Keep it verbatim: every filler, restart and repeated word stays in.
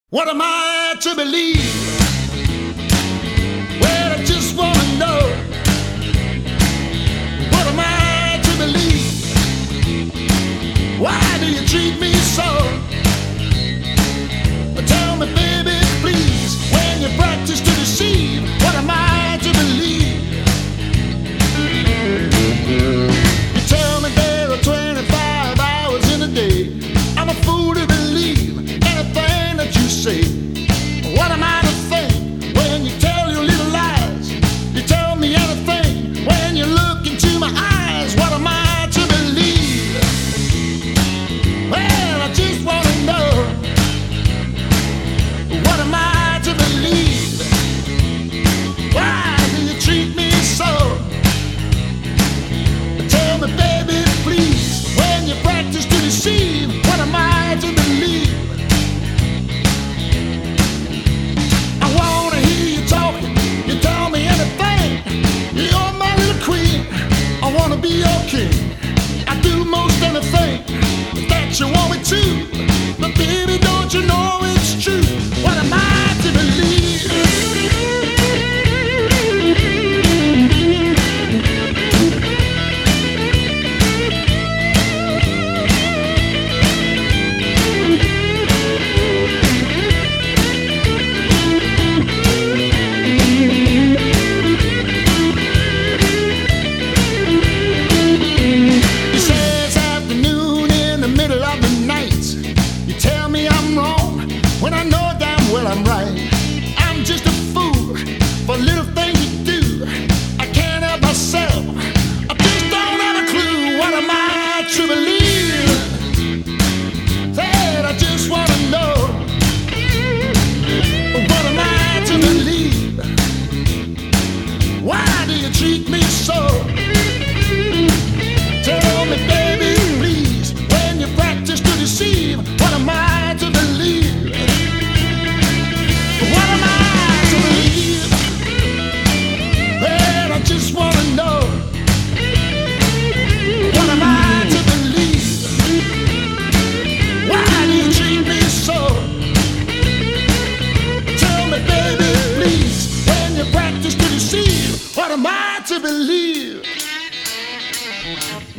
What am I to believe? Well, I just want to know. What am I to believe? Why do you treat me so? Tell me, baby, please, when you practice to deceive, what am I to believe? You tell me there are twenty-five hours in a day. I'm a fool to believe anything that you say. What am I to think when you tell your little lies? You tell me anything when you look into my eyes. What am I to believe? Well, I just want to know. What am I to believe? Why do you treat me so? Tell me, baby, please, when you practice to deceive, what am I to believe? I wanna hear you talking, you tell me anything. You're my little queen, I wanna be your king. I do most anything that you want me to. But baby, don't you know it's true? What am I to believe? When I know damn well I'm right, I'm just a fool for a little thing you do. I can't help myself, I just don't have a clue. What am I to believe? That I just want to know. What am I to believe? Why do you treat me so? Tell me, baby, please, when you practice to deceive, what am I to believe? Just wanna know. What am I to believe? Why do you treat me so? Tell me, baby, please, when you practice to deceive, what am I to believe?